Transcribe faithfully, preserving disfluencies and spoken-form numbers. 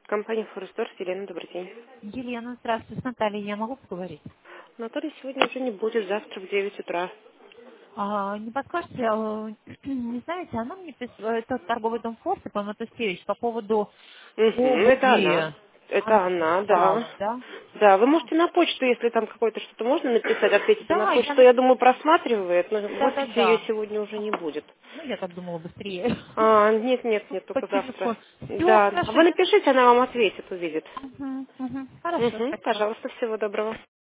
Компания Форестор, Елена, добрый день. Елена, здравствуйте, с Натальей, я могу поговорить? Наталья сегодня уже не будет, завтра в девять утра. А, не подскажете, а, не знаете, она мне присылала, это торговый дом Форса, по-моему, Матусевич, по поводу Угу, это она. обуви. Она Это она, да. прислала, да? Да, вы А, можете на почту, если там какое-то что-то можно написать, ответить на да, я, почту, на- я думаю, просматривает, но в офисе ее да-да-да. сегодня уже не будет. Ну, я так думала быстрее. А, нет, нет, нет, По только завтра. телефону. Все, Да. А хорошо, вы я... напишите, она вам ответит, увидит. Мгм, мгм. Хорошо, Угу, спасибо. пожалуйста, всего доброго.